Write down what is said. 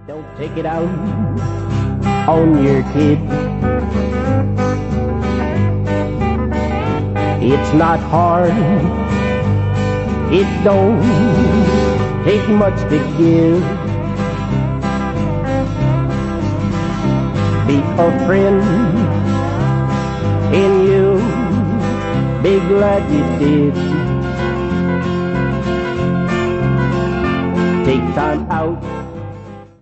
Don't take it out on your kid. It's not hard, it don't take much to give. Be a friend, and you'll be glad you did. Take time out